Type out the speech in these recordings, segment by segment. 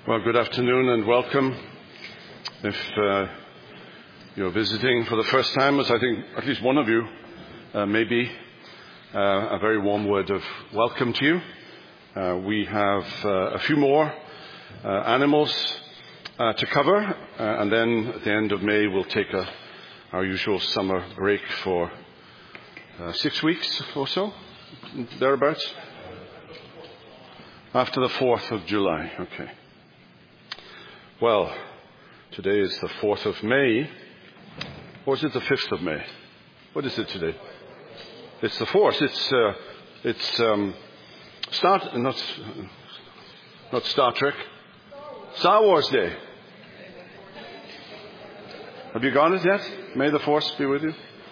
Well, good afternoon and welcome. If you're visiting for the first time, as I think at least one of you may be, a very warm word of welcome to you. We have a few more animals to cover, and then at the end of May we'll take our usual summer break for 6 weeks or so, thereabouts. After the 4th of July, okay. Well, today is the 4th of May. Or is it the 5th of May? What is it today? It's the 4th. It's not Star Trek. Star Wars Day. Have you got it yet? May the Force be with you.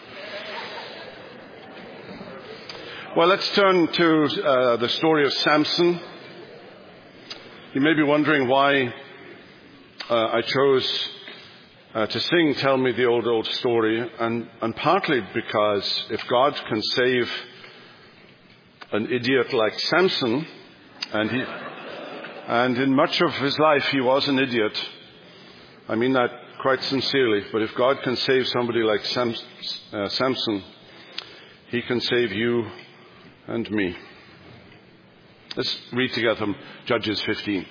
Well, let's turn to the story of Samson. You may be wondering why I chose to sing Tell Me the Old Story, and partly because if God can save an idiot like Samson, and in much of his life he was an idiot, I mean that quite sincerely, but if God can save somebody like Samson, he can save you and me. Let's read together from Judges 15.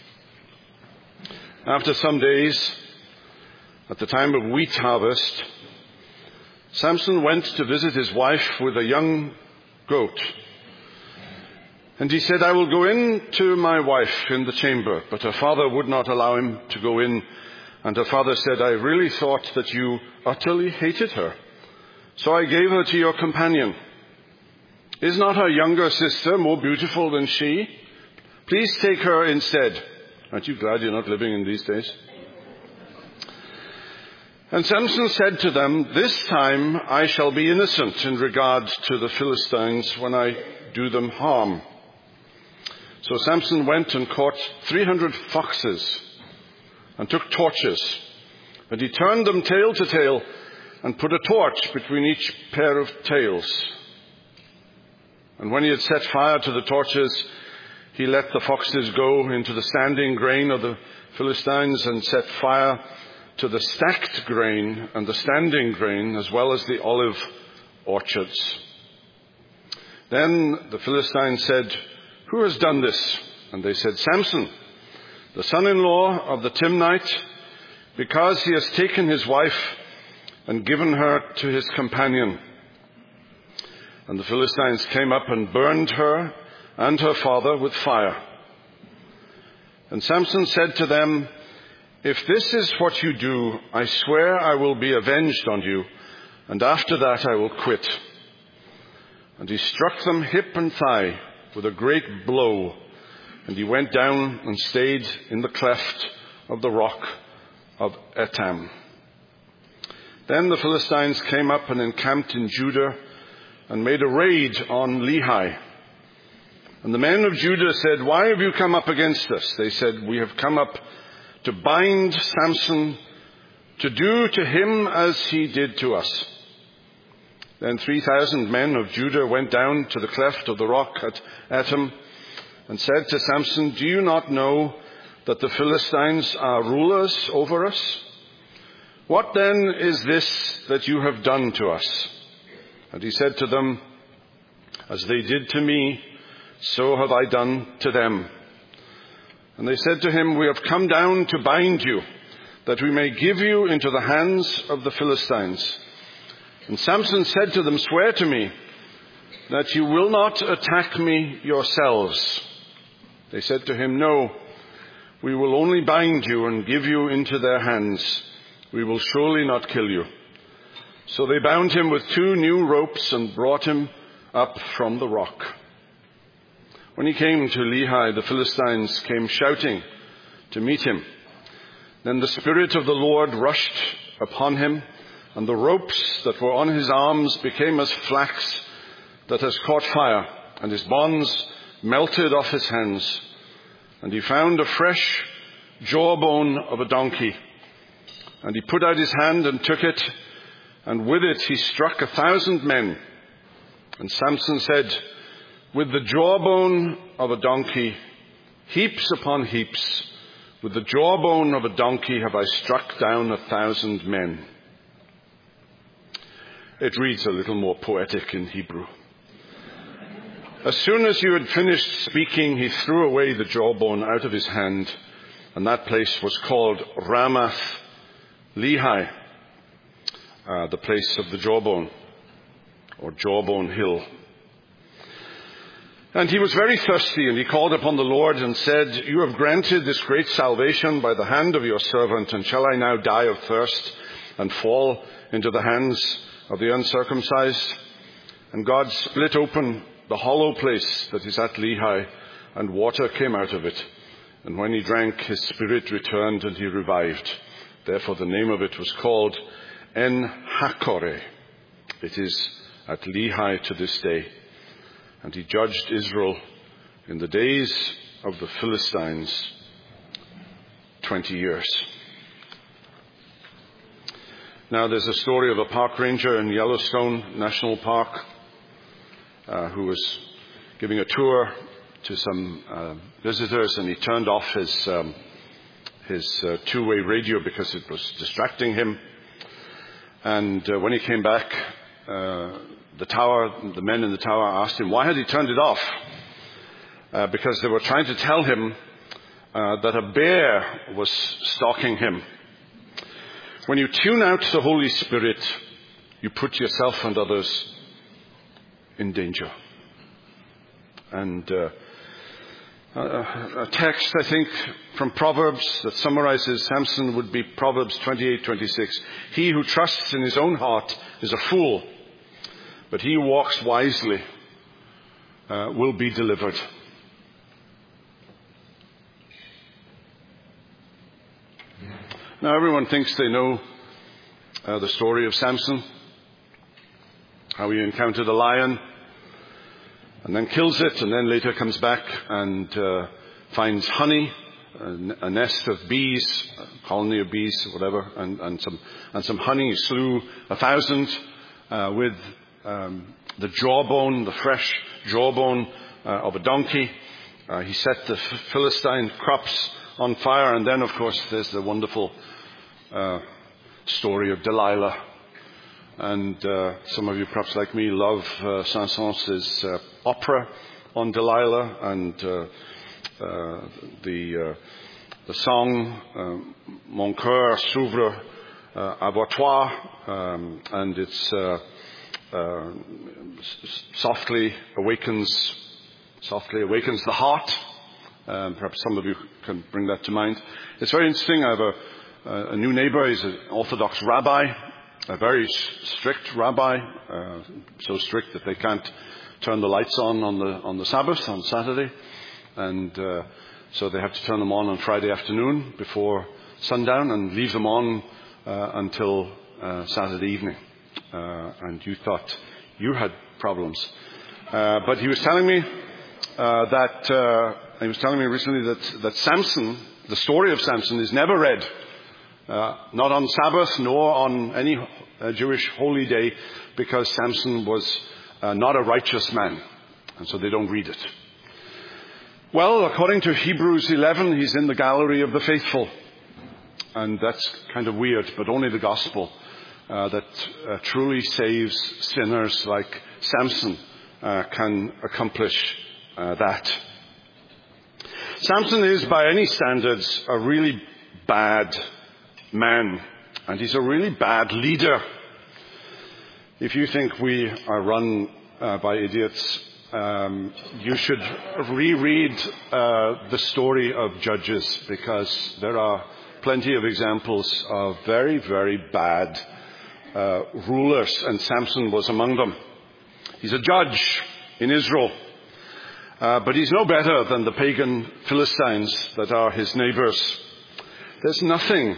After some days, at the time of wheat harvest, Samson went to visit his wife with a young goat. And he said, I will go in to my wife in the chamber. But her father would not allow him to go in. And her father said, I really thought that you utterly hated her. So I gave her to your companion. Is not her younger sister more beautiful than she? Please take her instead. Aren't you glad you're not living in these days? And Samson said to them, this time I shall be innocent in regard to the Philistines when I do them harm. So Samson went and caught 300 foxes and took torches. And he turned them tail to tail and put a torch between each pair of tails. And when he had set fire to the torches, he let the foxes go into the standing grain of the Philistines and set fire to the stacked grain and the standing grain as well as the olive orchards. Then the Philistines said, who has done this? And they said, Samson, the son-in-law of the Timnite, because he has taken his wife and given her to his companion. And the Philistines came up and burned her and her father with fire. And Samson said to them, if this is what you do, I swear I will be avenged on you, and after that I will quit. And he struck them hip and thigh with a great blow, and he went down and stayed in the cleft of the rock of Etam. Then the Philistines came up and encamped in Judah and made a raid on Lehi. And the men of Judah said, why have you come up against us? They said, we have come up to bind Samson, to do to him as he did to us. Then 3,000 men of Judah went down to the cleft of the rock at Etam and said to Samson, do you not know that the Philistines are rulers over us? What then is this that you have done to us? And he said to them, as they did to me, so have I done to them. And they said to him, we have come down to bind you, that we may give you into the hands of the Philistines. And Samson said to them, swear to me that you will not attack me yourselves. They said to him, no, we will only bind you and give you into their hands. We will surely not kill you. So they bound him with 2 new ropes and brought him up from the rock. When he came to Lehi, the Philistines came shouting to meet him. Then the Spirit of the Lord rushed upon him, and the ropes that were on his arms became as flax that has caught fire, and his bonds melted off his hands. And he found a fresh jawbone of a donkey. And he put out his hand and took it, and with it he struck 1,000 men. And Samson said, with the jawbone of a donkey, heaps upon heaps With the jawbone of a donkey have I struck down 1,000 men. It reads a little more poetic in Hebrew. As soon as you had finished speaking, he threw away the jawbone out of his hand, and that place was called Ramath Lehi, the place of the jawbone, or Jawbone Hill. And he was very thirsty, and he called upon the Lord and said, "You have granted this great salvation by the hand of your servant, and shall I now die of thirst and fall into the hands of the uncircumcised?" And God split open the hollow place that is at Lehi, and water came out of it. And when he drank, his spirit returned, and he revived. Therefore the name of it was called En-Hakkore. It is at Lehi to this day. And he judged Israel in the days of the Philistines 20 years. Now there's a story of a park ranger in Yellowstone National Park who was giving a tour to some visitors, and he turned off his two-way radio because it was distracting him. And when he came back, the men in the tower asked him why had he turned it off, because they were trying to tell him that a bear was stalking him. When you tune out the Holy Spirit, you put yourself and others in danger. And a text, I think, from Proverbs that summarizes Samson would be Proverbs 28:26. He who trusts in his own heart is a fool, but he who walks wisely will be delivered. Now, everyone thinks they know the story of Samson, how he encountered a lion and then kills it, and then later comes back and finds honey, a nest of bees, a colony of bees, whatever, and some honey. He slew 1,000 with the jawbone, the fresh jawbone of a donkey. He set the Philistine crops on fire, and then, of course, there's the wonderful story of Delilah. And some of you, perhaps like me, love Saint-Saëns' opera on Delilah, and the song Mon cœur s'ouvre à vos toits, and it's softly awakens the heart. Perhaps some of you can bring that to mind. It's very interesting. I have a new neighbor. He's an Orthodox rabbi, a very strict rabbi, so strict that they can't turn the lights on the Sabbath, on Saturday, and so they have to turn them on Friday afternoon before sundown and leave them on until Saturday evening. And you thought you had problems, but he was telling me recently that Samson, the story of Samson, is never read. Not on Sabbath, nor on any Jewish holy day, because Samson was not a righteous man, and so they don't read it. Well, according to Hebrews 11, he's in the gallery of the faithful, and that's kind of weird, but only the gospel that truly saves sinners like Samson can accomplish that. Samson is, by any standards, a really bad man, and he's a really bad leader. If you think we are run by idiots, you should reread the story of Judges, because there are plenty of examples of very, very bad rulers, and Samson was among them. He's a judge in Israel, but he's no better than the pagan Philistines that are his neighbors. There's nothing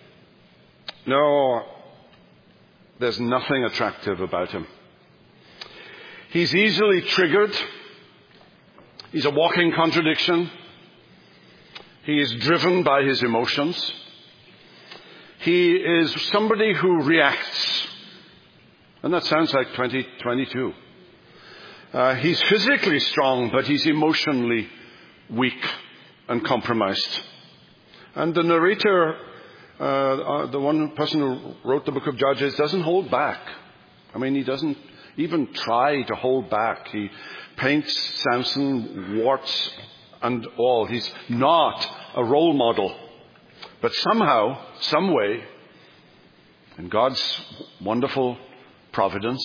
attractive about him. He's easily triggered. He's a walking contradiction. He is driven by his emotions. He is somebody who reacts. And that sounds like 2022. He's physically strong, but he's emotionally weak and compromised. And the narrator, the one person who wrote the book of Judges, doesn't hold back. I mean, he doesn't even try to hold back. He paints Samson, warts and all. He's not a role model. But somehow, some way, in God's wonderful providence,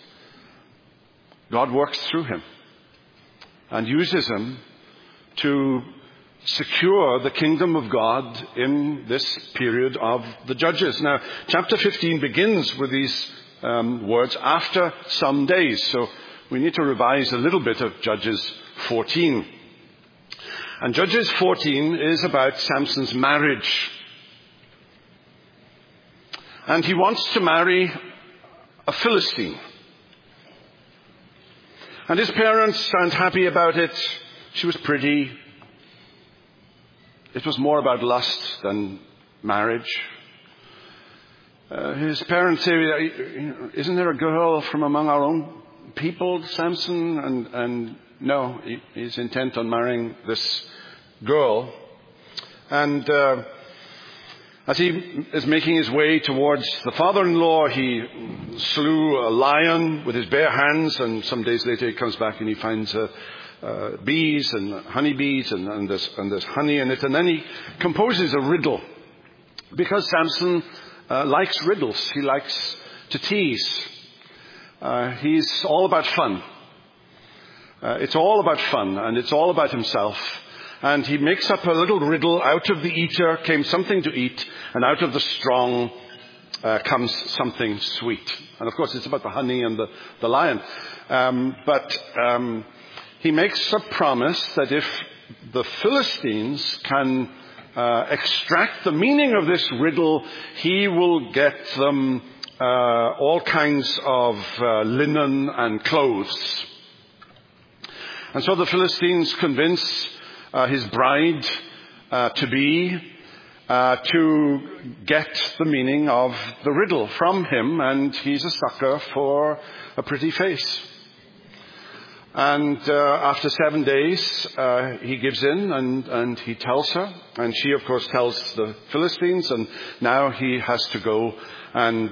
God works through him and uses him to secure the kingdom of God in this period of the Judges. Now, chapter 15 begins with these words, after some days. So we need to revise a little bit of Judges 14. And Judges 14 is about Samson's marriage. And he wants to marry a Philistine. And his parents aren't happy about it. She was pretty. It was more about lust than marriage. His parents say, isn't there a girl from among our own people, Samson? And no, he's intent on marrying this girl. And as he is making his way towards the father-in-law, he slew a lion with his bare hands, and some days later he comes back and he finds bees and honeybees, and there's honey in it. And then he composes a riddle, because Samson likes riddles. He likes to tease. He's all about fun. It's all about fun, and it's all about himself. And he makes up a little riddle. Out of the eater came something to eat, and out of the strong comes something sweet. And of course it's about the honey and the lion. But he makes a promise that if the Philistines can extract the meaning of this riddle, he will get them all kinds of linen and clothes. And so the Philistines convince his bride to get the meaning of the riddle from him, and he's a sucker for a pretty face. And after 7 days, he gives in and he tells her. And she, of course, tells the Philistines. And now he has to go and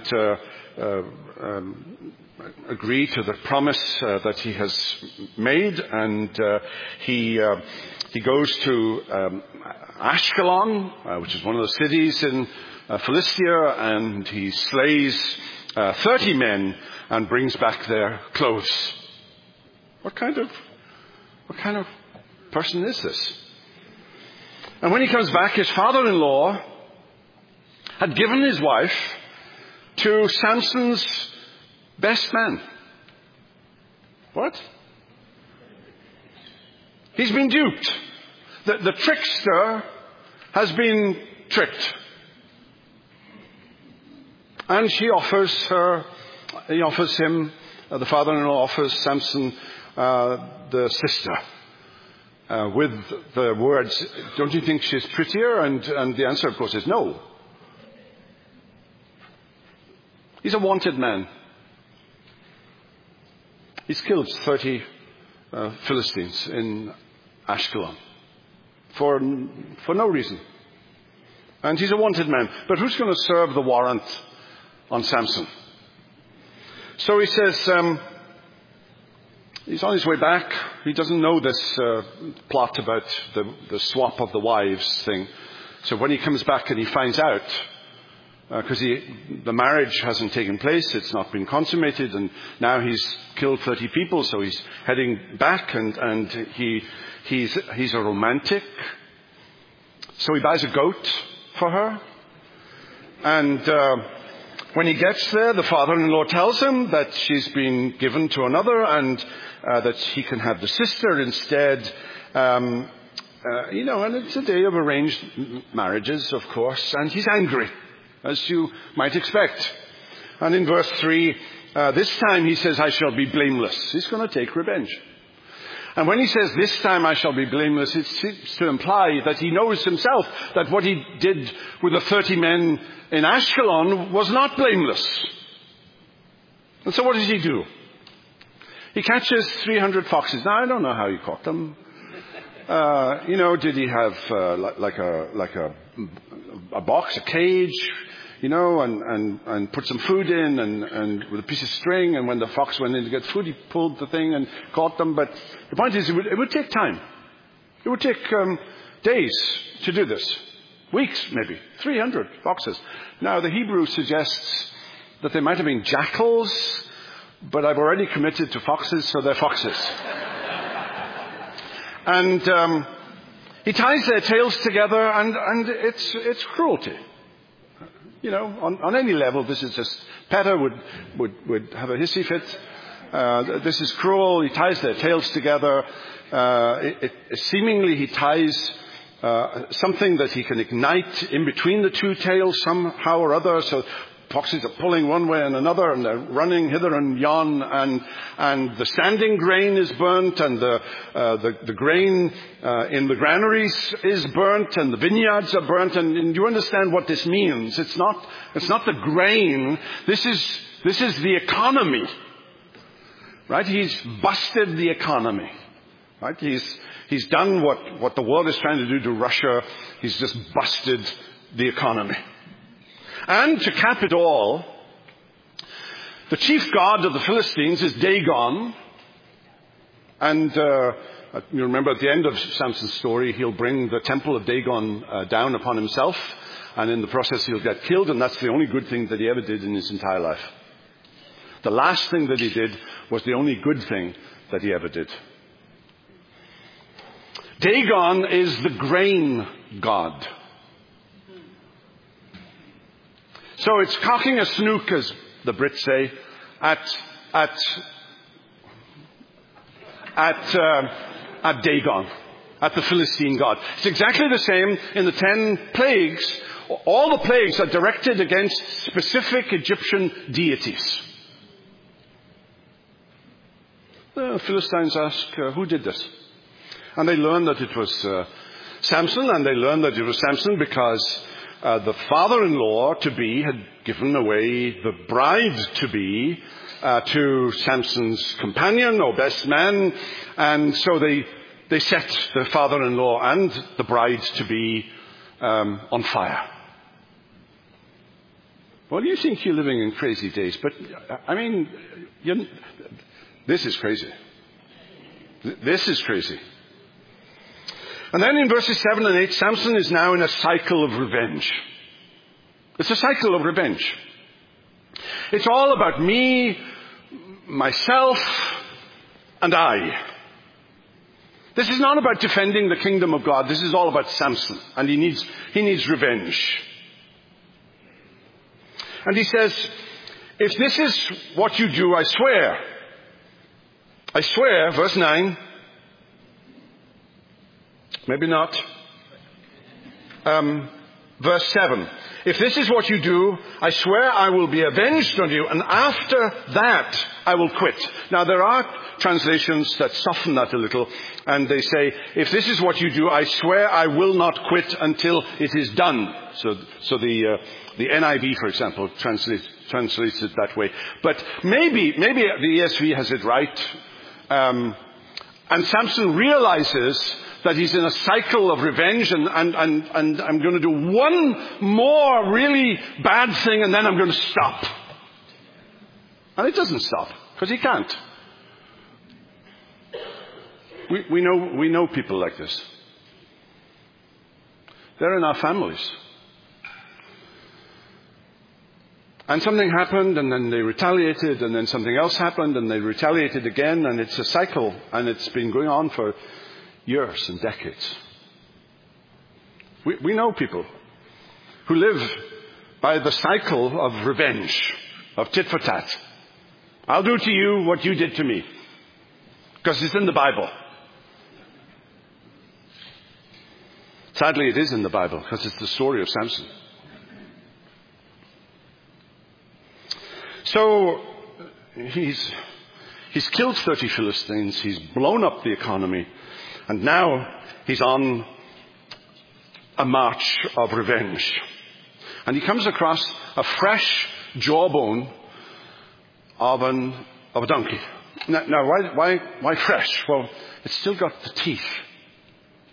agree to the promise that he has made. And he goes to Ashkelon, which is one of the cities in Philistia. And he slays 30 men and brings back their clothes. What kind of person is this? And when he comes back, his father-in-law had given his wife to Samson's best man. What? He's been duped. The trickster has been tricked. And the father-in-law offers Samson the sister, with the words, don't you think she's prettier? And the answer, of course, is no. He's a wanted man. He's killed 30 Philistines in Ashkelon for no reason. And he's a wanted man. But who's going to serve the warrant on Samson? So he says, he's on his way back. He doesn't know this plot about the swap of the wives thing. So when he comes back and he finds out, because the marriage hasn't taken place, it's not been consummated, and now he's killed 30 people, so he's heading back, and he's a romantic. So he buys a goat for her, and when he gets there, the father-in-law tells him that she's been given to another, and that he can have the sister instead. And it's a day of arranged marriages, of course, and he's angry, as you might expect. And in verse 3, this time he says, I shall be blameless. He's going to take revenge. And when he says, this time I shall be blameless, it seems to imply that he knows himself that what he did with the 30 men in Ashkelon was not blameless. And so what does he do? He catches 300 foxes. Now, I don't know how he caught them. Did he have like a box, a cage, and put some food in and with a piece of string, and when the fox went in to get food, he pulled the thing and caught them. But the point is, it would take time. It would take days to do this. Weeks, maybe. 300 foxes. Now, the Hebrew suggests that they might have been jackals, but I've already committed to foxes, so they're foxes. And he ties their tails together, and it's cruelty. On any level, this is just, Petter would have a hissy fit. This is cruel. He ties their tails together. Seemingly he ties something that he can ignite in between the two tails somehow or other. So foxes are pulling one way and another, and they're running hither and yon, and the standing grain is burnt, and the grain in the granaries is burnt, and the vineyards are burnt. And you understand what this means? It's not the grain. This is the economy, right? He's busted the economy, right? He's done what the world is trying to do to Russia. He's just busted the economy. And to cap it all, the chief god of the Philistines is Dagon. And you remember at the end of Samson's story, he'll bring the temple of Dagon down upon himself. And in the process, he'll get killed. And that's the only good thing that he ever did in his entire life. The last thing that he did was the only good thing that he ever did. Dagon is the grain god. So it's cocking a snook, as the Brits say, at Dagon, at the Philistine god. It's exactly the same in the 10 plagues. All the plagues are directed against specific Egyptian deities. The Philistines ask, who did this? And they learn that it was Samson, and they learn that it was Samson because the father-in-law-to-be had given away the bride-to-be to Samson's companion or best man. And so they set the father-in-law and the bride-to-be on fire. Well, you think you're living in crazy days, but, this is crazy. This is crazy. And then in verses 7 and 8, Samson is now in a cycle of revenge. It's a cycle of revenge. It's all about me, myself, and I. This is not about defending the kingdom of God. This is all about Samson. And he needs revenge. And he says, if this is what you do, I swear, verse 9, maybe not. Verse 7. If this is what you do, I swear I will be avenged on you, and after that I will quit. Now there are translations that soften that a little, and they say, if this is what you do, I swear I will not quit until it is done. So the NIV, for example, translates it that way. But maybe the ESV has it right. And Samson realizes that he's in a cycle of revenge, and I'm going to do one more really bad thing, and then I'm going to stop. And it doesn't stop, because he can't. We know people like this. They're in our families. And something happened, and then they retaliated, and then something else happened, and they retaliated again, and it's a cycle, and it's been going on for years and decades. We know people who live by the cycle of revenge, of tit for tat. I'll do to you what you did to me, because it's in the Bible. Sadly, it is in the Bible, because it's the story of Samson. So he's killed 30 Philistines, he's blown up the economy, and now he's on a march of revenge. And he comes across a fresh jawbone of a donkey. Now why fresh? Well, it's still got the teeth.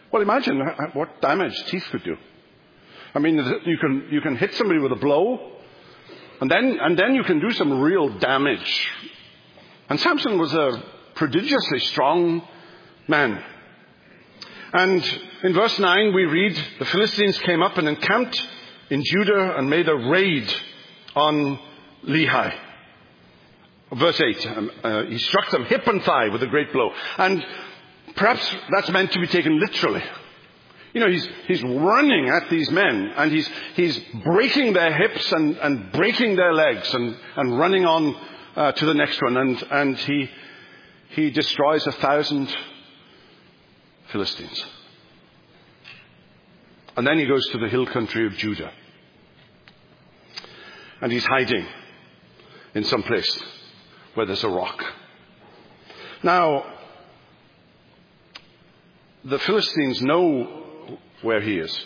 Well, imagine what damage teeth could do. I mean, you can hit somebody with a blow, and then you can do some real damage. And Samson was a prodigiously strong man. And in verse 9 we read, the Philistines came up and encamped in Judah and made a raid on Lehi. Verse 8, he struck them hip and thigh with a great blow. And perhaps that's meant to be taken literally. You know, he's running at these men, and he's breaking their hips and breaking their legs and running on to the next one. And he destroys 1,000 Philistines. And then he goes to the hill country of Judah. And he's hiding in some place where there's a rock. Now, the Philistines know where he is,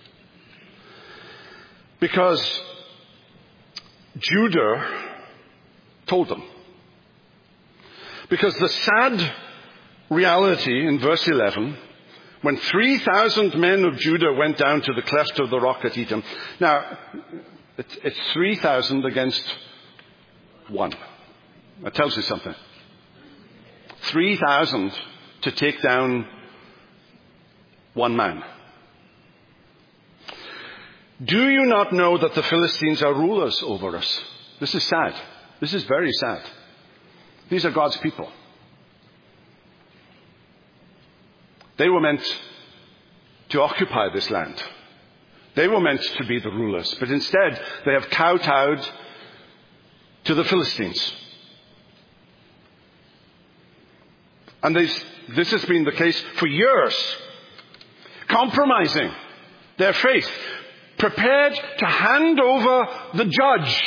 because Judah told them. Because the sad reality in verse 11, when 3,000 men of Judah went down to the cleft of the rock at Etam. Now, it's 3,000 against 1. That tells you something. 3,000 to take down 1 man. Do you not know that the Philistines are rulers over us? This is sad. This is very sad. These are God's people. They were meant to occupy this land. They were meant to be the rulers. But instead, they have kowtowed to the Philistines. And this has been the case for years. Compromising their faith. Prepared to hand over the judge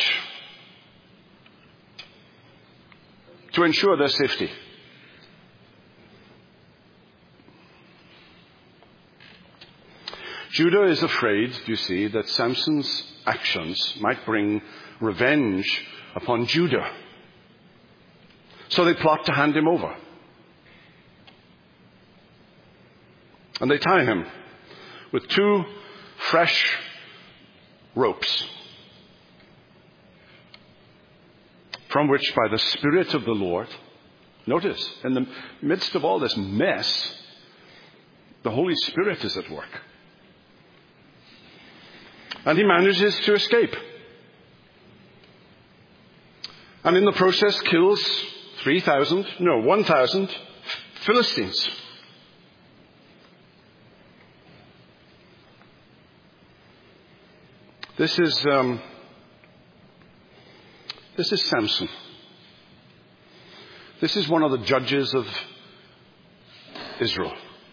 to ensure their safety. Judah is afraid, you see, that Samson's actions might bring revenge upon Judah. So they plot to hand him over. And they tie him with 2 fresh ropes, from which by the Spirit of the Lord, notice, in the midst of all this mess, the Holy Spirit is at work. And he manages to escape. And in the process kills 1,000 Philistines. This is Samson. This is one of the judges of Israel.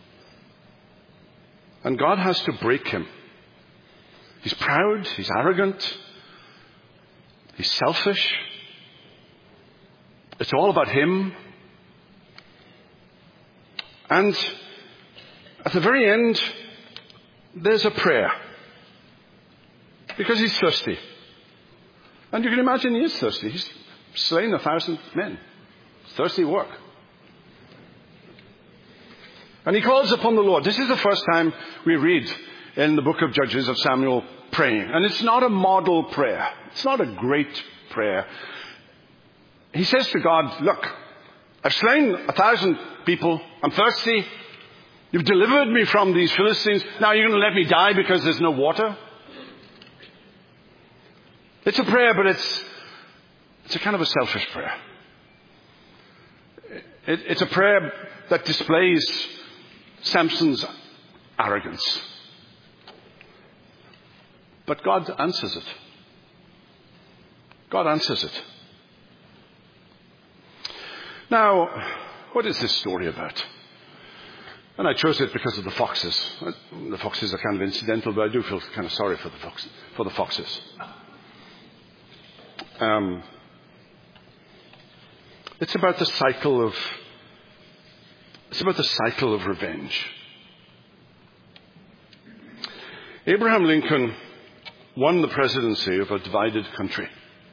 And God has to break him. He's proud, he's arrogant, he's selfish. It's all about him. And at the very end, there's a prayer. Because he's thirsty. And you can imagine he is thirsty. He's slain 1,000 men. Thirsty work. And he calls upon the Lord. This is the first time we read in the book of Judges of Samuel praying. And it's not a model prayer. It's not a great prayer. He says to God, look, I've slain 1,000 people. I'm thirsty. You've delivered me from these Philistines. Now you're going to let me die because there's no water? It's a prayer, but it's a kind of a selfish prayer. It's a prayer that displays Samson's arrogance. But God answers it. God answers it. Now, what is this story about? And I chose it because of the foxes. The foxes are kind of incidental, but I do feel kind of sorry for the foxes. It's about the cycle of revenge. Abraham Lincoln won the presidency of a divided country.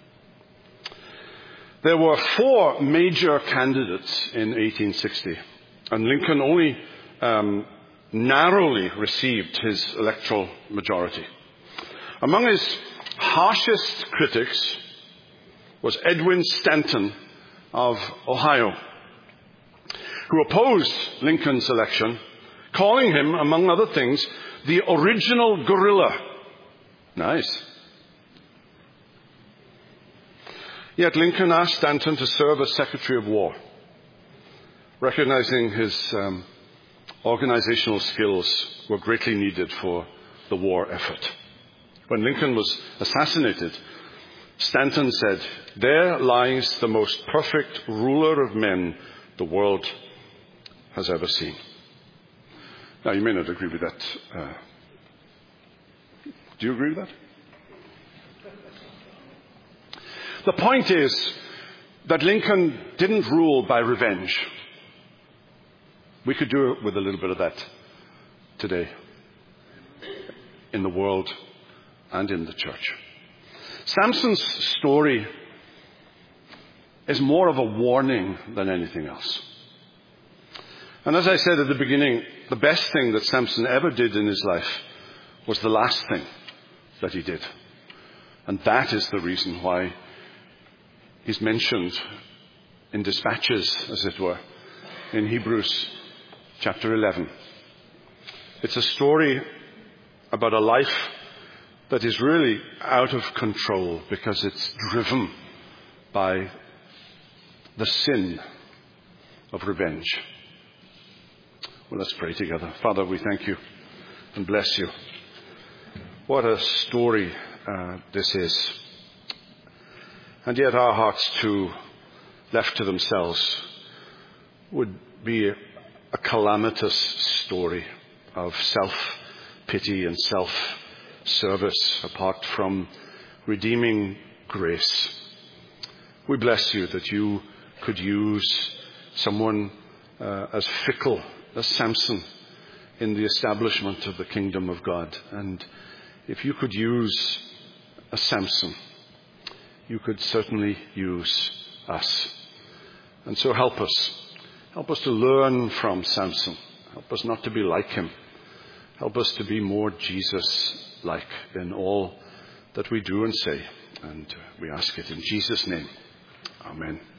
There were 4 major candidates in 1860, and Lincoln only narrowly received his electoral majority. Among his harshest critics was Edwin Stanton of Ohio, who opposed Lincoln's election, calling him, among other things, the original guerrilla. Nice. Yet Lincoln asked Stanton to serve as Secretary of War, recognizing his organizational skills were greatly needed for the war effort. When Lincoln was assassinated, Stanton said, "There lies the most perfect ruler of men the world has ever seen." Now, you may not agree with that. Do you agree with that? The point is that Lincoln didn't rule by revenge. We could do it with a little bit of that today in the world and in the church. Samson's story is more of a warning than anything else. And as I said at the beginning, the best thing that Samson ever did in his life was the last thing that he did. And that is the reason why he's mentioned in dispatches, as it were, in Hebrews chapter 11. It's a story about a life that is really out of control because it's driven by the sin of revenge. Well, let's pray together. Father, we thank you and bless you. What a story this is. And yet our hearts too, left to themselves, would be a calamitous story of self-pity and self-service apart from redeeming grace. We bless you that you could use someone as fickle as Samson in the establishment of the kingdom of God. And if you could use a Samson, you could certainly use us. And so help us. Help us to learn from Samson. Help us not to be like him. Help us to be more Jesus-like in all that we do and say. And we ask it in Jesus' name. Amen.